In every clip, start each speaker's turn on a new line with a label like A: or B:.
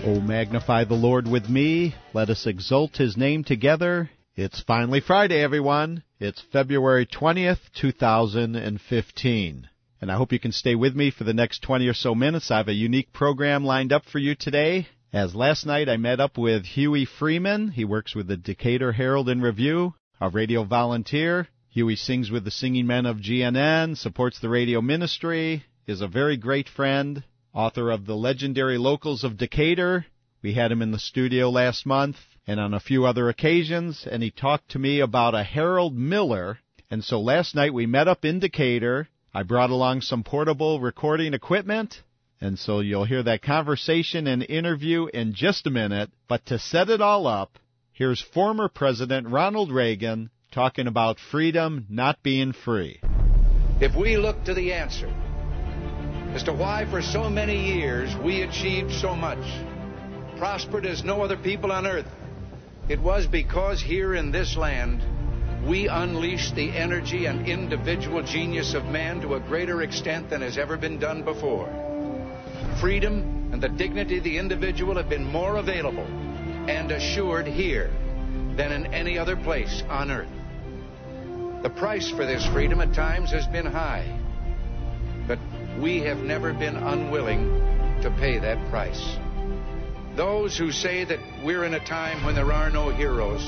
A: Oh, magnify the Lord with me. Let us exalt His name together. It's finally Friday, everyone. It's February 20th, 2015. And I hope you can stay with me for the next 20 or so minutes. I have a unique program lined up for you today. As last night I met up with Huey Freeman. He works with the Decatur Herald and Review, a radio volunteer. Huey sings with the Singing Men of GNN, supports the radio ministry, is a very great friend, author of the legendary Locals of Decatur. We had him in the studio last month and on a few other occasions, and he talked to me about a Harold Miller. And so last night we met up in Decatur. I brought along some portable recording equipment, and so you'll hear that conversation and interview in just a minute. But to set it all up, here's former President Ronald Reagan talking about freedom not being free.
B: If we look to the answer as to why for so many years we achieved so much, prospered as no other people on earth, it was because here in this land we unleashed the energy and individual genius of man to a greater extent than has ever been done before. Freedom and the dignity of the individual have been more available and assured here than in any other place on earth. The price for this freedom at times has been high, but we have never been unwilling to pay that price. Those who say that we're in a time when there are no heroes,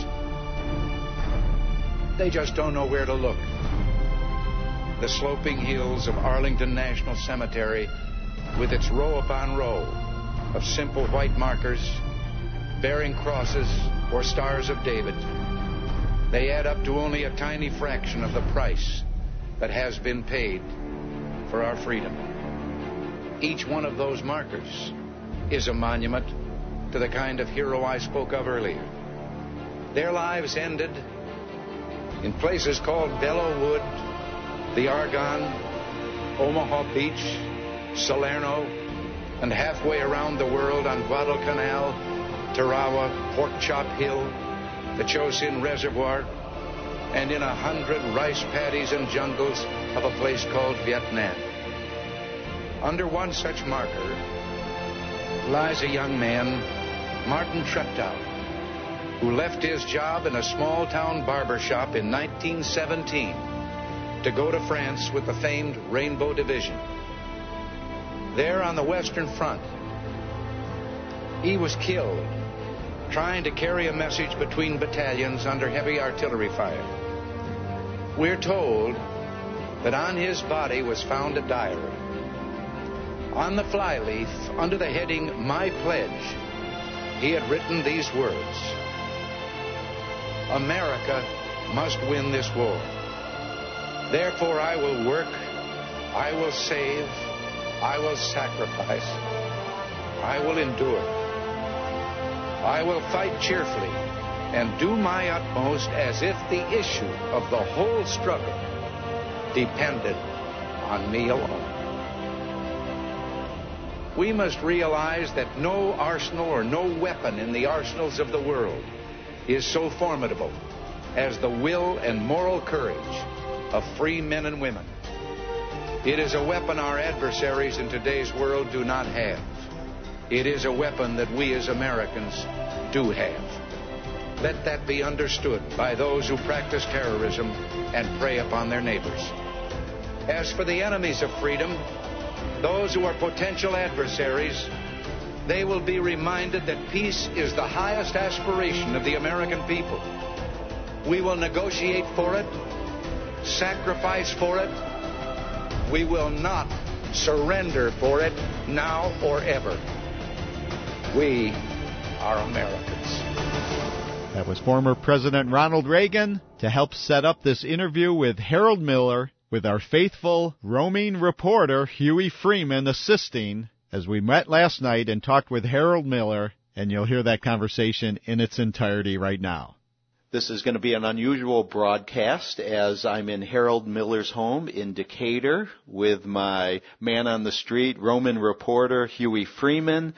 B: they just don't know where to look. The sloping hills of Arlington National Cemetery, with its row upon row of simple white markers bearing crosses or stars of David, they add up to only a tiny fraction of the price that has been paid for our freedom. Each one of those markers is a monument to the kind of hero I spoke of earlier. Their lives ended in places called Belleau Wood, the Argonne, Omaha Beach, Salerno, and halfway around the world on Guadalcanal, Tarawa, Pork Chop Hill, the Chosin Reservoir, and in 100 rice paddies and jungles of a place called Vietnam. Under one such marker lies a young man, Martin Treptow, who left his job in a small-town barber shop in 1917 to go to France with the famed Rainbow Division. There on the Western Front, he was killed trying to carry a message between battalions under heavy artillery fire. We're told that on his body was found a diary. On the flyleaf, under the heading, My Pledge, he had written these words: America must win this war. Therefore I will work, I will save, I will sacrifice, I will endure. I will fight cheerfully and do my utmost as if the issue of the whole struggle depended on me alone. We must realize that no arsenal or no weapon in the arsenals of the world is so formidable as the will and moral courage of free men and women. It is a weapon our adversaries in today's world do not have. It is a weapon that we as Americans do have. Let that be understood by those who practice terrorism and prey upon their neighbors. As for the enemies of freedom, those who are potential adversaries, they will be reminded that peace is the highest aspiration of the American people. We will negotiate for it, sacrifice for it. We will not surrender for it now or ever. We are Americans.
A: That was former President Ronald Reagan to help set up this interview with Harold Miller, with our faithful roaming reporter Huey Freeman assisting as we met last night and talked with Harold Miller, and you'll hear that conversation in its entirety right now. This is going to be an unusual broadcast as I'm in Harold Miller's home in Decatur with my man on the street, Roman reporter Huey Freeman.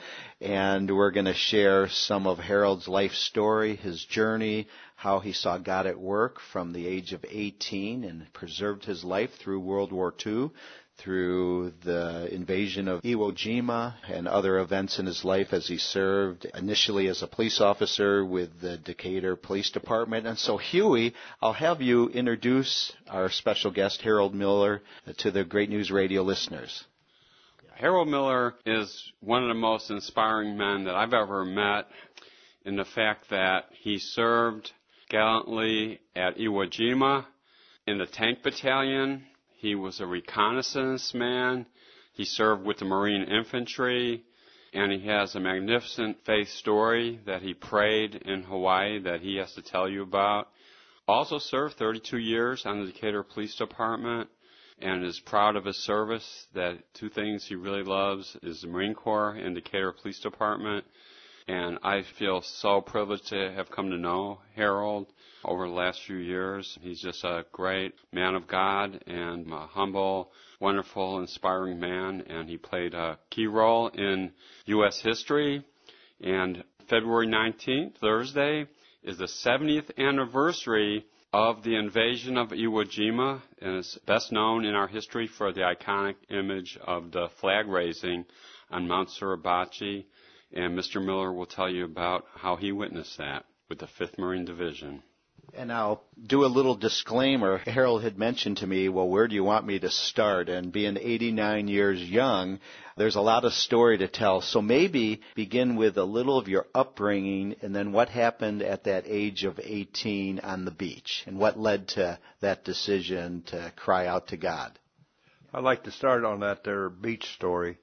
A: and we're going to share some of Harold's life story, his journey, how he saw God at work from the age of 18 and preserved his life through World War II, through the invasion of Iwo Jima and other events in his life as he served initially as a police officer with the Decatur Police Department. And so, Huey, I'll have you introduce our special guest, Harold Miller, to the Great News Radio listeners.
C: Harold Miller is one of the most inspiring men that I've ever met in the fact that he served gallantly at Iwo Jima in the tank battalion. He was a reconnaissance man. He served with the Marine Infantry, and he has a magnificent faith story that he prayed in Hawaii that he has to tell you about. Also served 32 years on the Decatur Police Department and is proud of his service. That two things he really loves is the Marine Corps and Decatur Police Department. And I feel so privileged to have come to know Harold over the last few years. He's just a great man of God and a humble, wonderful, inspiring man. And he played a key role in U.S. history. And February 19th, Thursday, is the 70th anniversary of the invasion of Iwo Jima, and is best known in our history for the iconic image of the flag raising on Mount Suribachi. And Mr. Miller will tell you about how he witnessed that with the 5th Marine Division.
A: And I'll do a little disclaimer. Harold had mentioned to me, well, where do you want me to start? And being 89 years young, there's a lot of story to tell. So maybe begin with a little of your upbringing and then what happened at that age of 18 on the beach and what led to that decision to cry out to God.
D: I'd like to start on that there beach story.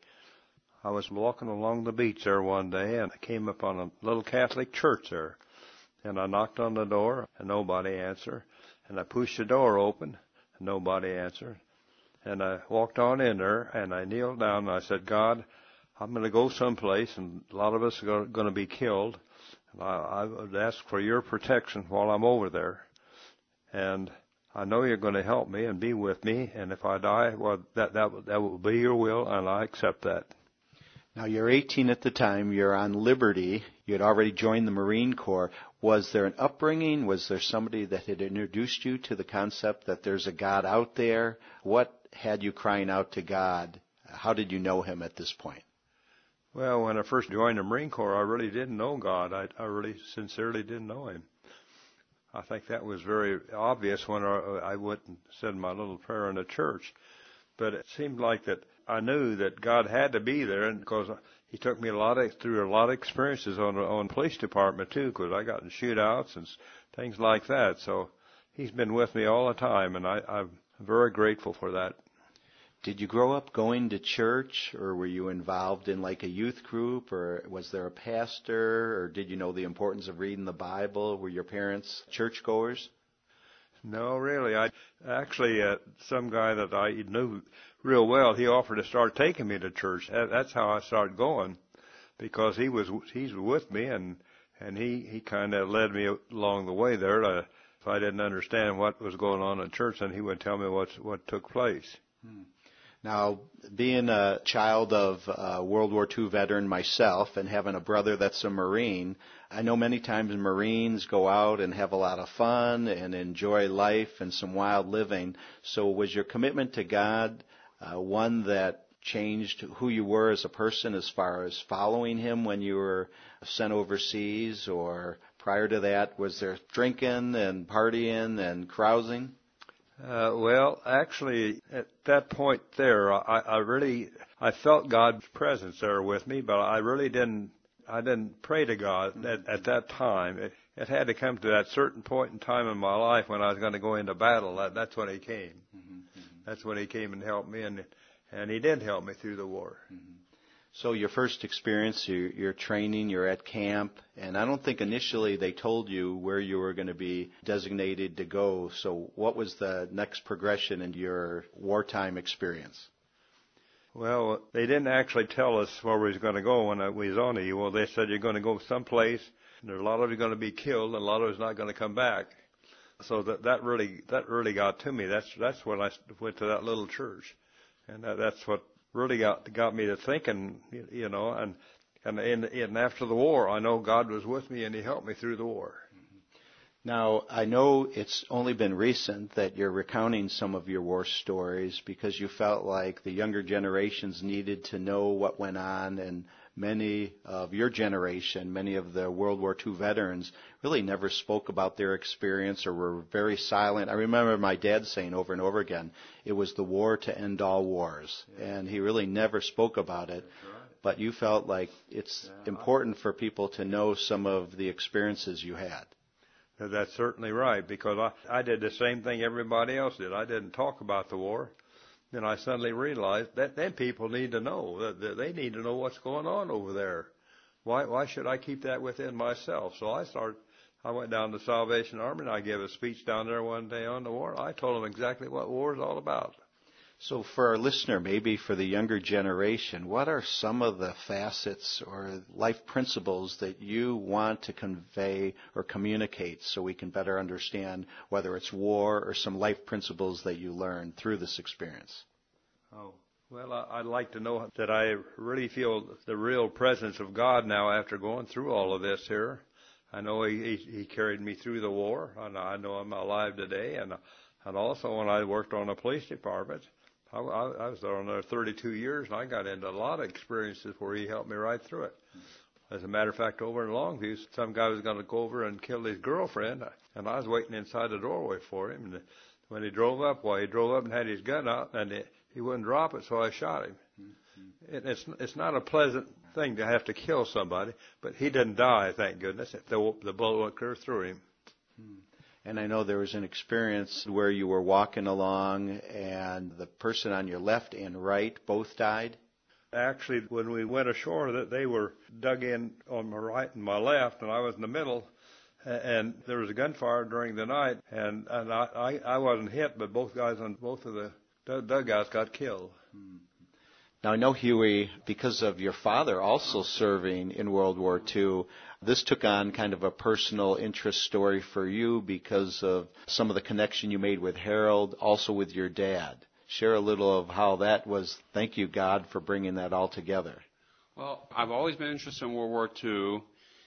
D: I was walking along the beach there one day, and I came upon a little Catholic church there. And I knocked on the door, and nobody answered. And I pushed the door open, and nobody answered. And I walked on in there, and I kneeled down, and I said, God, I'm going to go someplace, and a lot of us are going to be killed. And I would ask for your protection while I'm over there. And I know you're going to help me and be with me, and if I die, well, that will be your will, and I accept that.
A: Now, you're 18 at the time. You're on liberty. You had already joined the Marine Corps. Was there an upbringing? Was there somebody that had introduced you to the concept that there's a God out there? What had you crying out to God? How did you know him at this point?
D: Well, when I first joined the Marine Corps, I really didn't know God. I really sincerely didn't know him. I think that was very obvious when I went and said my little prayer in the church. But it seemed like that I knew that God had to be there, and because he took me through a lot of experiences on the police department too, because I got in shootouts and things like that. So he's been with me all the time, and I'm very grateful for that.
A: Did you grow up going to church, or were you involved in like a youth group, or was there a pastor, or did you know the importance of reading the Bible? Were your parents churchgoers?
D: No, really. Some guy that I knew real well, he offered to start taking me to church. That's how I started going, because he's with me, and he kind of led me along the way there. If I didn't understand what was going on in church, then he would tell me what took place.
A: Now, being a child of a World War II veteran myself and having a brother that's a Marine, I know many times Marines go out and have a lot of fun and enjoy life and some wild living. So was your commitment to God one that changed who you were as a person as far as following him when you were sent overseas, or prior to that, was there drinking and partying and carousing?
D: Well, actually, at that point there, I felt God's presence there with me, but I really didn't pray to God at that time. It had to come to that certain point in time in my life when I was going to go into battle. That's when he came. Mm-hmm. That's when he came and helped me, and he did help me through the war.
A: Mm-hmm. So your first experience, you're training, you're at camp, and I don't think initially they told you where you were going to be designated to go. So what was the next progression in your wartime experience?
D: Well, they didn't actually tell us where we was going to go when we was on the Well, they said you're going to go someplace, and a lot of you are going to be killed, and a lot of us not going to come back. So that really got to me. That's when I went to that little church, and that's what really got me to thinking, and And after the war, I know God was with me and He helped me through the war.
A: Now, I know it's only been recent that you're recounting some of your war stories because you felt like the younger generations needed to know what went on, and many of your generation, many of the World War II veterans, really never spoke about their experience or were very silent. I remember my dad saying over and over again, it was the war to end all wars, and he really never spoke about it. But you felt like it's important for people to know some of the experiences you had.
D: That's certainly right, because I did the same thing everybody else did. I didn't talk about the war. Then I suddenly realized that then people need to know. That they need to know what's going on over there. Why should I keep that within myself? So I went down to the Salvation Army and I gave a speech down there one day on the war. I told them exactly what war is all about.
A: So for our listener, maybe for the younger generation, what are some of the facets or life principles that you want to convey or communicate so we can better understand whether it's war or some life principles that you learned through this experience?
D: Oh, well, I'd like to know that I really feel the real presence of God now after going through all of this here. I know He carried me through the war, and I know I'm alive today. And also when I worked on the police department, I was there on there 32 years, and I got into a lot of experiences where He helped me right through it. As a matter of fact, over in Longview, some guy was going to go over and kill his girlfriend, and I was waiting inside the doorway for him. And when he drove up, he drove up and had his gun out, and he wouldn't drop it, so I shot him. It's not a pleasant thing to have to kill somebody, but he didn't die, thank goodness. The bullet went clear through him.
A: And I know there was an experience where you were walking along and the person on your left and right both died.
D: Actually, when we went ashore, they were dug in on my right and my left, and I was in the middle. And there was a gunfire during the night, and I wasn't hit, but both guys on both of the dugouts got killed.
A: Now, I know, Huey, because of your father also serving in World War II, this took on kind of a personal interest story for you because of some of the connection you made with Harold, also with your dad. Share a little of how that was. Thank you, God, for bringing that all together.
C: Well, I've always been interested in World War II,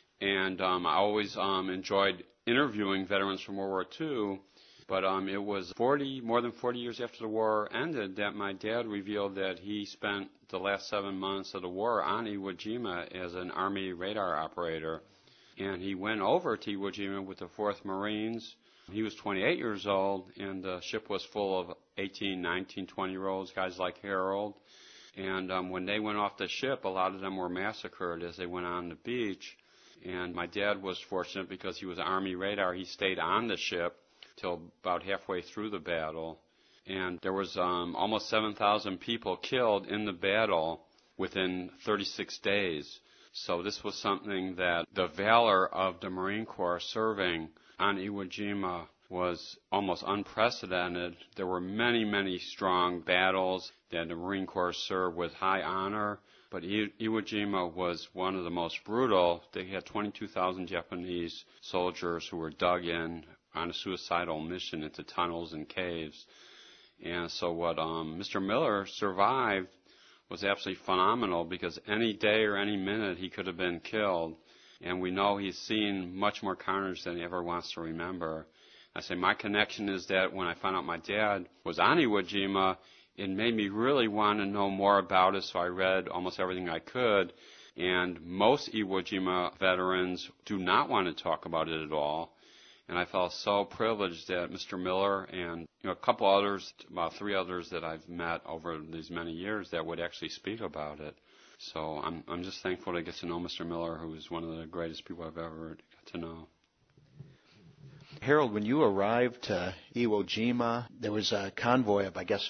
C: and I always enjoyed interviewing veterans from World War II. But it was more than 40 years after the war ended that my dad revealed that he spent the last 7 months of the war on Iwo Jima as an Army radar operator. And he went over to Iwo Jima with the 4th Marines. He was 28 years old, and the ship was full of 18, 19, 20-year-olds, guys like Harold. And when they went off the ship, a lot of them were massacred as they went on the beach. And my dad was fortunate because he was Army radar. He stayed on the ship till about halfway through the battle. And there was almost 7,000 people killed in the battle within 36 days. So this was something that the valor of the Marine Corps serving on Iwo Jima was almost unprecedented. There were many, many strong battles that the Marine Corps served with high honor, but Iwo Jima was one of the most brutal. They had 22,000 Japanese soldiers who were dug in on a suicidal mission into tunnels and caves. And so what Mr. Miller survived was absolutely phenomenal, because any day or any minute he could have been killed. And we know he's seen much more carnage than he ever wants to remember. I say my connection is that when I found out my dad was on Iwo Jima, it made me really want to know more about it, so I read almost everything I could. And most Iwo Jima veterans do not want to talk about it at all. And I felt so privileged that Mr. Miller and a couple others, about 3 others that I've met over these many years that would actually speak about it. So I'm just thankful to get to know Mr. Miller, who is one of the greatest people I've ever got to know.
A: Harold, when you arrived to Iwo Jima, there was a convoy of, I guess,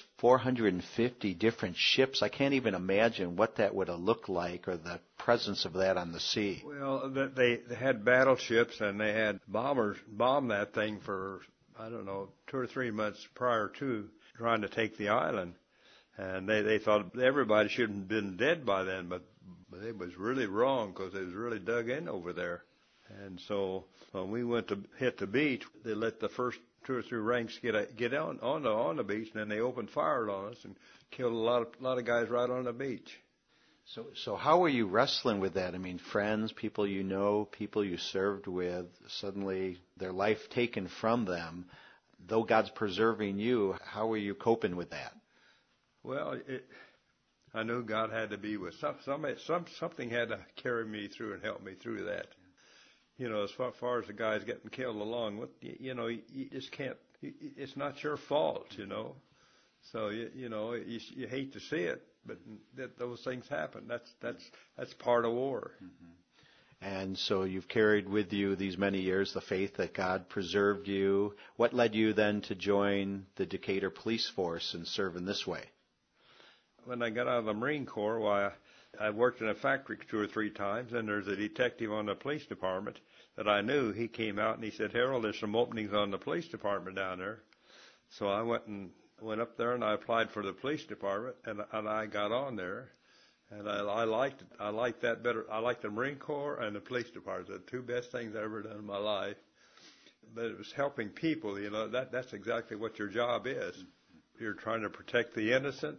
A: 450 different ships. I can't even imagine what that would have looked like, or the presence of that on the sea.
D: Well, they had battleships, and they had bombers bomb that thing for, 2 or 3 months prior to trying to take the island. And they thought everybody should have been dead by then, but it was really wrong, because it was really dug in over there. And so when we went to hit the beach, they let the first 2 or 3 ranks get on the beach, and then they opened fire on us and killed a lot of guys right on the beach.
A: So how are you wrestling with that? I mean, friends, people you know, people you served with, suddenly their life taken from them. Though God's preserving you, how are you coping with that?
D: Well, I knew God had to be with something had to carry me through and help me through that. You know, as far as the guys getting killed along with, you just can't. It's not your fault, you know. So you hate to see it, but those things happen. That's part of war.
A: Mm-hmm. And so you've carried with you these many years the faith that God preserved you. What led you then to join the Decatur Police Force and serve in this way?
D: When I got out of the Marine Corps, I worked in a factory 2 or 3 times, and there's a detective on the police department that I knew. He came out and he said, "Harold, there's some openings on the police department down there." So I went up there and I applied for the police department, and I got on there, and I liked it. I liked that better. I liked the Marine Corps and the police department. The 2 best things I ever done in my life. But it was helping people. You know, that's exactly what your job is. You're trying to protect the innocent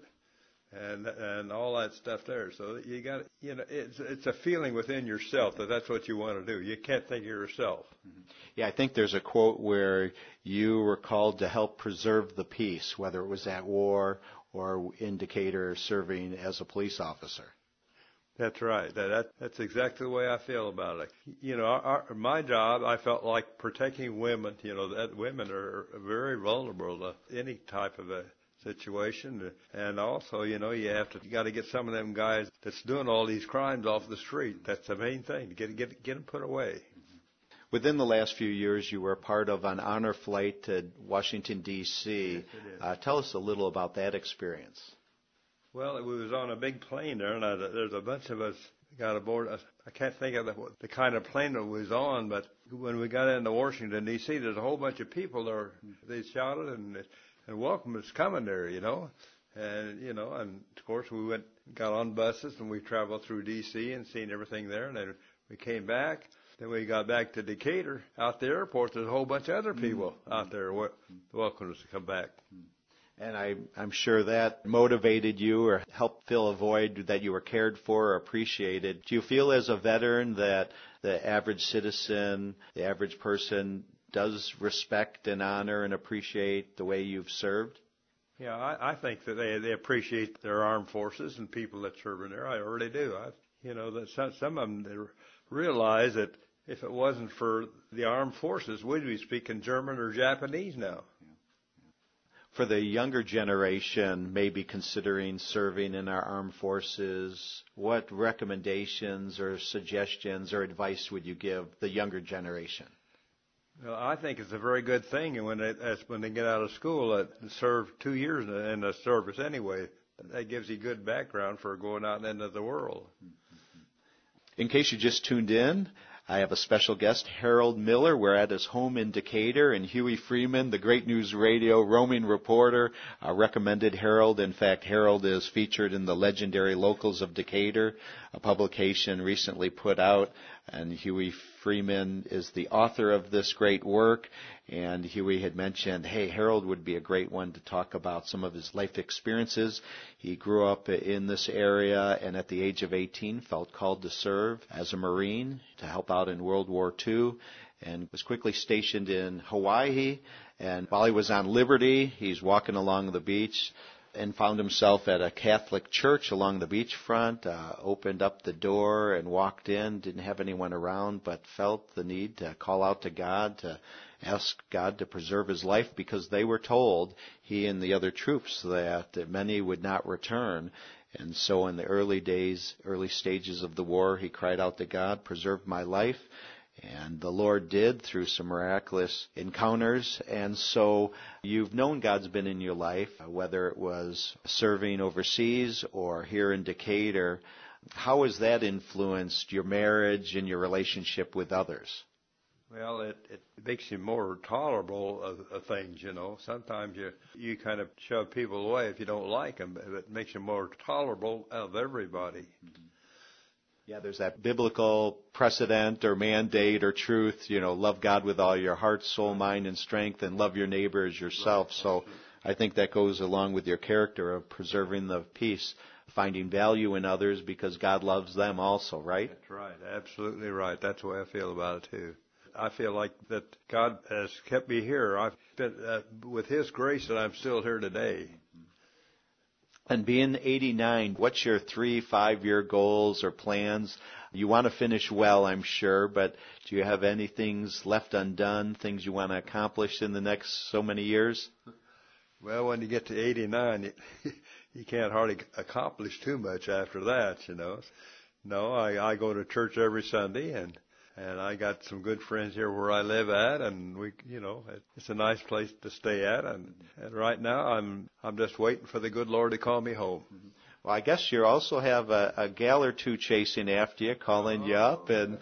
D: and all that stuff there. So you got, it's a feeling within yourself that that's what you want to do. You can't think of yourself.
A: Yeah, I think there's a quote where you were called to help preserve the peace, whether it was at war or in Decatur serving as a police officer.
D: That's right. That's exactly the way I feel about it. You know, my job, I felt like protecting women. You know, that women are very vulnerable to any type of a situation, and also, you got to get some of them guys that's doing all these crimes off the street. That's the main thing, to get them put away.
A: Within the last few years, you were part of an honor flight to Washington, D.C.
D: Yes,
A: tell us a little about that experience.
D: Well, we was on a big plane there, and there's a bunch of us got aboard. I can't think of the kind of plane it was on, but when we got into Washington, D.C., there's a whole bunch of people there. They shouted and welcome is coming there, and and of course we got on buses and we traveled through D.C. and seen everything there, and then we came back. Then we got back to Decatur. Out the airport, there's a whole bunch of other people out there welcoming us to come back.
A: And I'm sure that motivated you or helped fill a void that you were cared for or appreciated. Do you feel as a veteran that the average citizen, the average person, does respect and honor and appreciate the way you've served?
D: Yeah, I think that they appreciate their armed forces and people that serve in there. I really do. That some of them they realize that if it wasn't for the armed forces, we'd be speaking German or Japanese now.
A: For the younger generation, maybe considering serving in our armed forces, what recommendations or suggestions or advice would you give the younger generation?
D: Well, I think it's a very good thing, and when they get out of school, serve 2 years in the service anyway. That gives you good background for going out into the world.
A: In case you just tuned in, I have a special guest, Harold Miller. We're at his home in Decatur, and Huey Freeman, the Great News Radio roaming reporter, recommended Harold. In fact, Harold is featured in the legendary Locals of Decatur, a publication recently put out, and Huey Freeman is the author of this great work. And Huey had mentioned, hey, Harold would be a great one to talk about some of his life experiences. He grew up in this area and at the age of 18 felt called to serve as a Marine to help out in World War II and was quickly stationed in Hawaii. And while he was on liberty, he's walking along the beach and found himself at a Catholic church along the beachfront, opened up the door and walked in, didn't have anyone around, but felt the need to call out to God, to ask God to preserve his life, because they were told, he and the other troops, that many would not return. And so in the early stages of the war, he cried out to God, preserve my life. And the Lord did through some miraculous encounters. And so you've known God's been in your life, whether it was serving overseas or here in Decatur. How has that influenced your marriage and your relationship with others?
D: Well, it makes you more tolerable of things, Sometimes you kind of shove people away if you don't like them, but it makes you more tolerable of everybody. Mm-hmm.
A: Yeah, there's that biblical precedent or mandate or truth, love God with all your heart, soul, mind, and strength, and love your neighbor as yourself. So I think that goes along with your character of preserving the peace, finding value in others because God loves them also, right?
D: That's right. Absolutely right. That's the way I feel about it, too. I feel like that God has kept me here. I've been, with His grace that I'm still here today.
A: And being 89, what's your 3-5-year goals or plans? You want to finish well, I'm sure, but do you have any things left undone, things you want to accomplish in the next so many years?
D: Well, when you get to 89, you can't hardly accomplish too much after that, No, I go to church every Sunday, and I got some good friends here where I live at, and it's a nice place to stay at, and right now I'm just waiting for the good Lord to call me home.
A: Well, I guess you also have a gal or two chasing after you, calling you up, and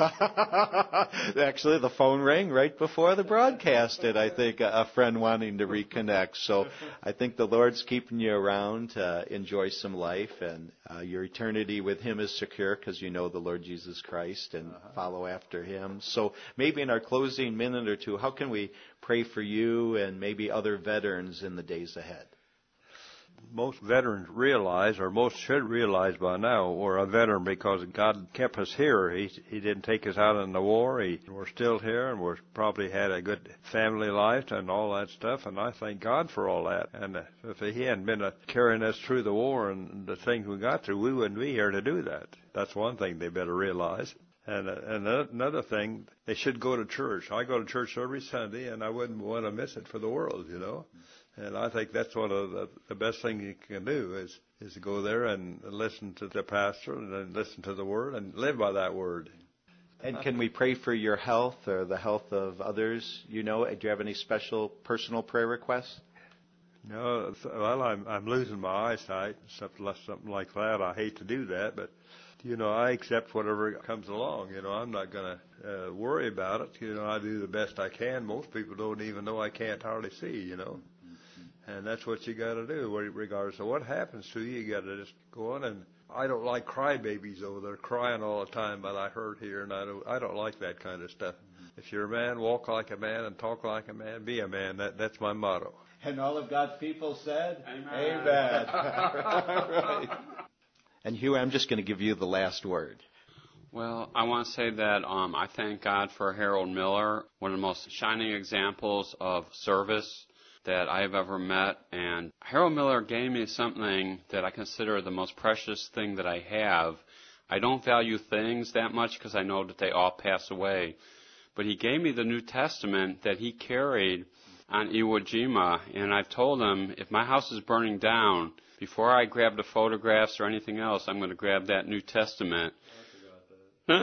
A: actually the phone rang right before the broadcast did, I think, a friend wanting to reconnect. So I think the Lord's keeping you around to enjoy some life, and your eternity with Him is secure because you know the Lord Jesus Christ and follow after Him. So maybe in our closing minute or two, how can we pray for you and maybe other veterans in the days ahead?
D: Most veterans realize, or most should realize by now, we're a veteran because God kept us here. He didn't take us out in the war. We're still here, and we're probably had a good family life and all that stuff, and I thank God for all that. And if He hadn't been carrying us through the war and the things we got through, we wouldn't be here to do that. That's one thing they better realize. And another thing, they should go to church. I go to church every Sunday, and I wouldn't want to miss it for the world, And I think that's one of the best things you can do is to go there and listen to the pastor and then listen to the Word and live by that Word.
A: And can we pray for your health or the health of others? Do you have any special personal prayer requests?
D: No, well, I'm losing my eyesight, something like that. I hate to do that, but I accept whatever comes along. I'm not going to worry about it. I do the best I can. Most people don't even know I can't hardly see. And that's what you got to do, regardless of what happens to you. You got to just go on. And I don't like crybabies over there crying all the time, but I hurt here, and I don't like that kind of stuff. If you're a man, walk like a man and talk like a man. Be a man. That's my motto.
A: And all of God's people said,
C: Amen.
A: Right. And Hugh, I'm just going to give you the last word.
C: Well, I want to say that I thank God for Harold Miller, one of the most shining examples of service that I have ever met. And Harold Miller gave me something that I consider the most precious thing that I have. I don't value things that much because I know that they all pass away. But he gave me the New Testament that he carried on Iwo Jima. And I've told him, if my house is burning down, before I grab the photographs or anything else, I'm going to grab that New Testament. So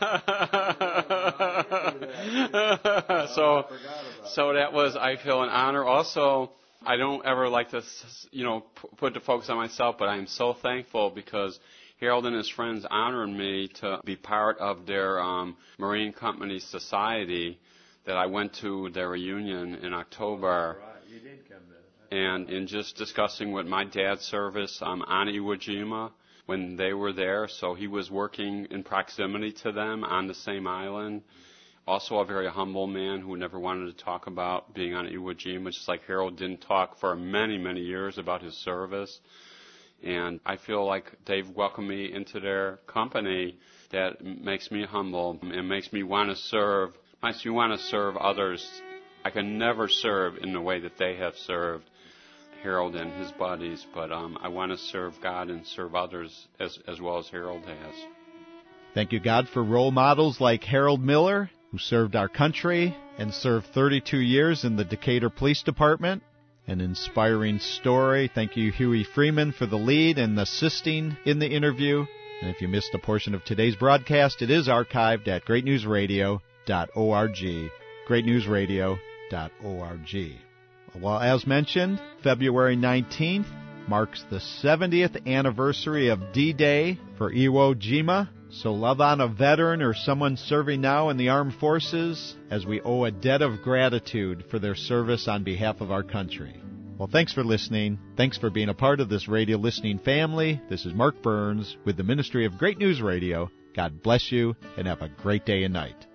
C: that was, I feel, an honor. Also, I don't ever like to, put the focus on myself, but I am so thankful because Harold and his friends honored me to be part of their Marine Company Society that I went to their reunion in October.
D: Right, you did come there.
C: And in just discussing with my dad's service on Iwo Jima when they were there, so he was working in proximity to them on the same island. Also a very humble man who never wanted to talk about being on Iwo Jima, just like Harold didn't talk for many, many years about his service. And I feel like they've welcomed me into their company that makes me humble and makes me want to serve. Makes me want to serve others. I can never serve in the way that they have served Harold and his buddies, but I want to serve God and serve others as well as Harold has.
A: Thank you, God, for role models like Harold Miller, who served our country and served 32 years in the Decatur Police Department. An inspiring story. Thank you, Huey Freeman, for the lead and assisting in the interview. And if you missed a portion of today's broadcast, it is archived at greatnewsradio.org. greatnewsradio.org. Well, as mentioned, February 19th marks the 70th anniversary of D-Day for Iwo Jima. So love on a veteran or someone serving now in the armed forces as we owe a debt of gratitude for their service on behalf of our country. Well, thanks for listening. Thanks for being a part of this radio listening family. This is Mark Burns with the Ministry of Great News Radio. God bless you and have a great day and night.